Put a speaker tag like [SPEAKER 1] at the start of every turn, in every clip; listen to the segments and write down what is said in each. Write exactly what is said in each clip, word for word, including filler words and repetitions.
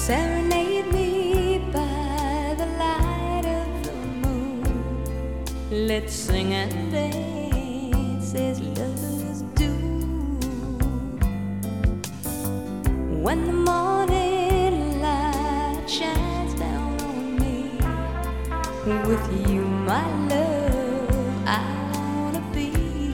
[SPEAKER 1] Serenade me by the light of the moon. Let's sing and dance as lovers do. When the morning light shines down on me, with you, my love, I wanna be.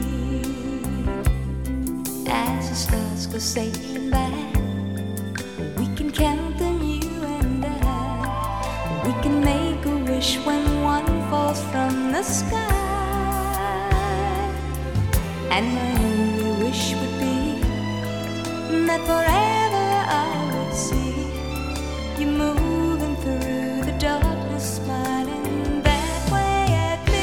[SPEAKER 1] As the stars go sailing by, we can count them, you and I. We can make a wish when one falls from the sky. And my only wish would be that forever I would see you moving through the darkness, smiling that way at me.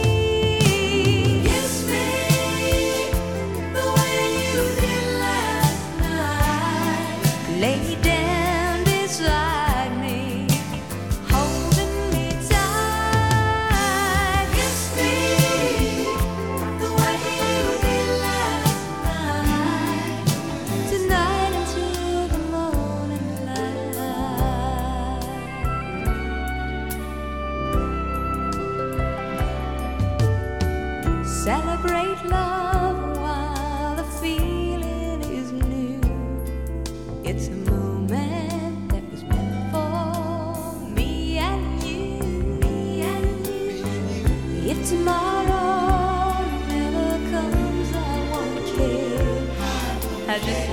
[SPEAKER 1] Kiss me the way you did last night. Lay down beside me, holding me tight. Kiss me the way you did last night. Tonight until the morning light. Celebrate love while the feeling is new. It's a moment that was meant for me and you. Me and you. If tomorrow never comes, I won't care. I just